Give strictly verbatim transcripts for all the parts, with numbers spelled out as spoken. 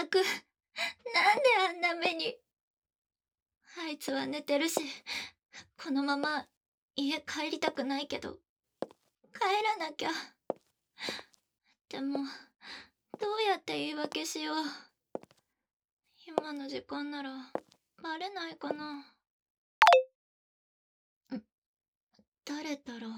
ったく、なんであんな目に。あいつは寝てるし、このまま家帰りたくないけど、帰らなきゃ。でも、どうやって言い訳しよう。今の時間なら、バレないかな。ん、誰だろう。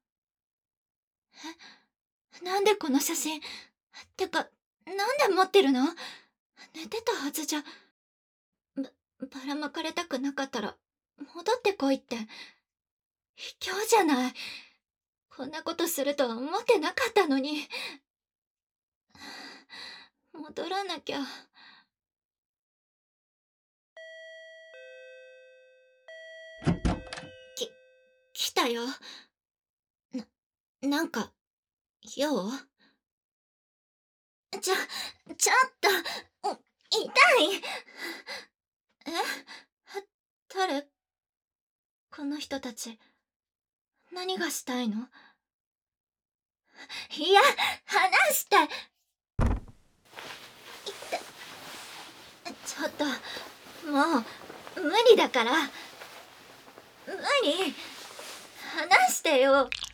え、なんでこの写真。てか、なんで持ってるの。寝てたはずじゃ。ば、ばらまかれたくなかったら、戻ってこいって。卑怯じゃない。こんなことするとは思ってなかったのに。戻らなきゃ。き、来たよ。な、なんか、用？ちょ、ちょっと、う痛い。え？誰？この人たち、何がしたいの？いや、離して。ちょっと、もう、無理だから。無理。離してよ。